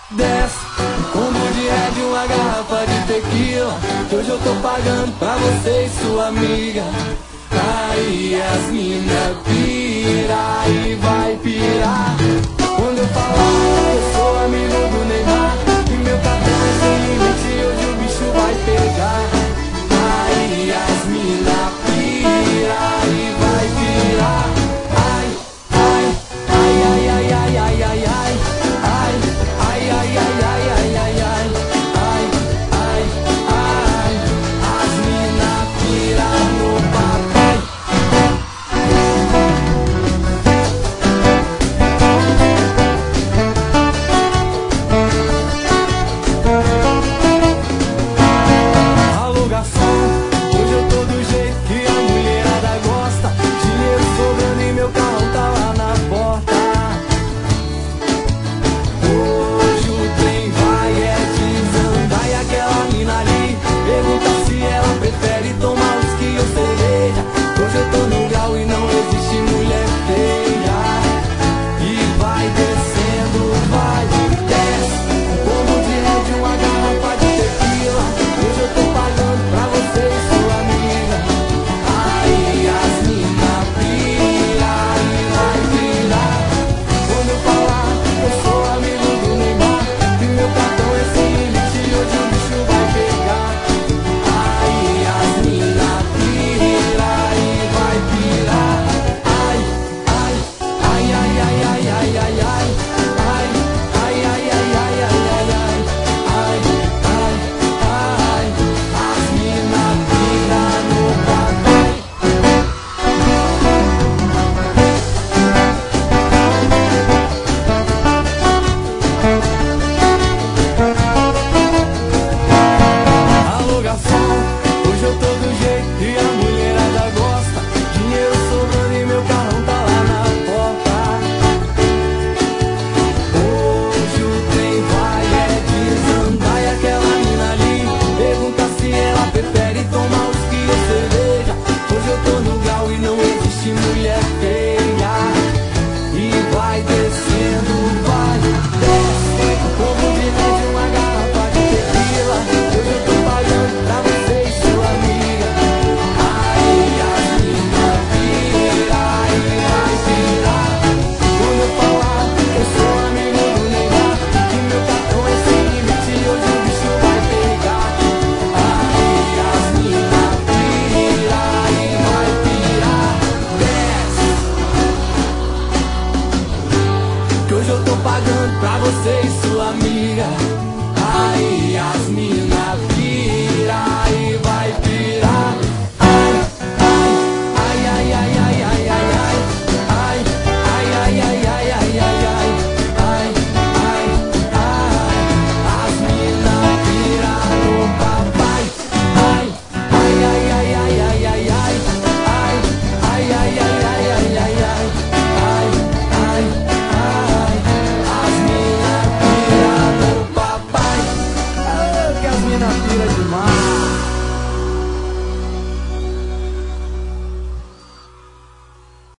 Desce um combo de Red, uma garrafa de tequila, que hoje eu tô pagando pra você e sua amiga. Aí as mina pira e vai pirar quando eu falar eu sou amigo do Neymar e meu cartão é sem limite, hoje o bicho vai pegar. Aí as mina pira e vai pirar. Ai, ai, ai, ai, ai, ai, ai, ai, ai, ai, ai, ai, ai, ai, ai, ai, ai, ai, ai, as mina pira no papai. Alô, garçom, hoje eu tô do jeito que a mulherada gosta. Dinheiro sobrando e meu carro tá lá na porta. Hoje o trem vai desandar e aquela mina ali pergunta se ela prefere tomar whisky ou cerveja. Hoje eu tô no grau e não existe mulher feia. E vai descendo, vai, desce um combo de Red, uma garrafa de tequila. Hoje eu tô pagando pra você e sua amiga. Aí as mina pira e vai virar quando eu falar eu sou amigo do Neymar e meu cartão é sem limite, hoje o bicho vai pegar. Aí as mina pira e vai pirar. Ai, ai, ai, ai, ai, ai, ai, ai, ai, ai, ai, ai, ai, ai, ai, ai, ai, ai, ai, as mina pira no papai. Alô, garçom, hoje eu tô do jeito que a mulherada gosta. Dinheiro sobrando e meu carrão tá lá na porta. Hoje o trem vai desandar e aquela mina ali pergunta se ela prefere tomar whisky ou cerveja. Hoje eu tô no grau e não existe mulher feia. E vai descendo, vai, desce como de Red, uma garrafa de tequila. Hoje eu tô pagando pra você e sua amiga. Aí as mina pira e vai virar quando eu falar eu sou amigo do Neymar e meu cartão é sem limite, hoje o bicho vai pegar. Aí as mina pira e vai pirar. Desce que hoje eu tô pagando pra você e sua amiga. Aí as mina